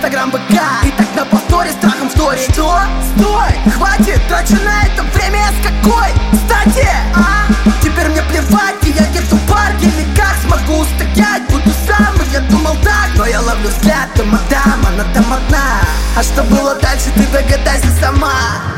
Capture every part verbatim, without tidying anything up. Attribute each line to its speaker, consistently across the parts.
Speaker 1: Инстаграм, ВК, и так на повторе страхом в сторе. Что? Стой! Хватит! Трачу на это время я с какой? Кстати, а? Теперь мне плевать, и я держу парк. Или как смогу устоять, буду сам. И я думал так, но я ловлю взгляд, ты мадам, она там одна. А что было дальше, ты догадайся сама.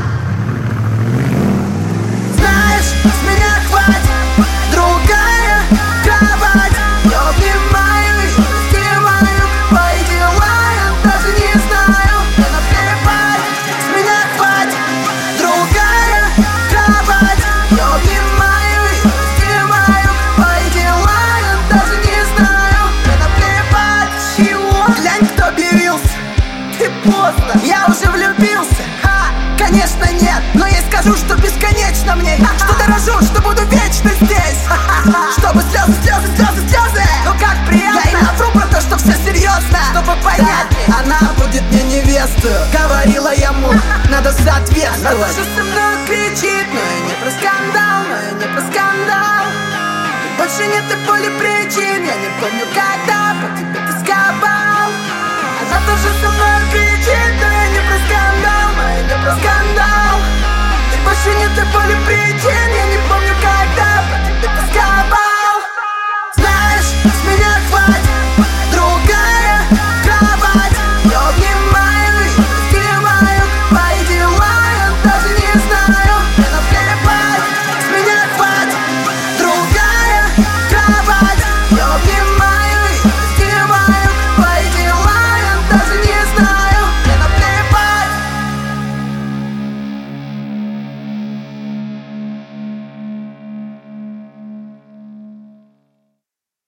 Speaker 1: Знаешь, с меня хватит, другая кровать. Я обнимаю и раздеваю, твои дела я даже не знаю. Мне наплевать, с меня хватит, другая кровать. Я обнимаю и раздеваю, твои дела я даже не знаю. Мне наплевать, чего? Глянь, кто объявился. Ты поздно, я уже влюбился. Ха, конечно нет, но я скажу, что бесконечно мне. Что дорожу, что буду вечно здесь. Чтобы слезы, слезы, слезы, слезы. Ну как приятно. Я и навру про то, что все серьезно. Чтобы понять, да, она будет мне невесту. Говорила ему, надо соответствовать. Она тоже со мной кричит, но я не про скандал, но я не про скандал. И больше нет и боли причин. Я не помню, когда по тебе тосковал. Она тоже со мной кричит, но я не про скандал, но я не про скандал. И больше нет и боли причин. Я не помню, когда по тебе тосковал. Знаешь, с меня хватит,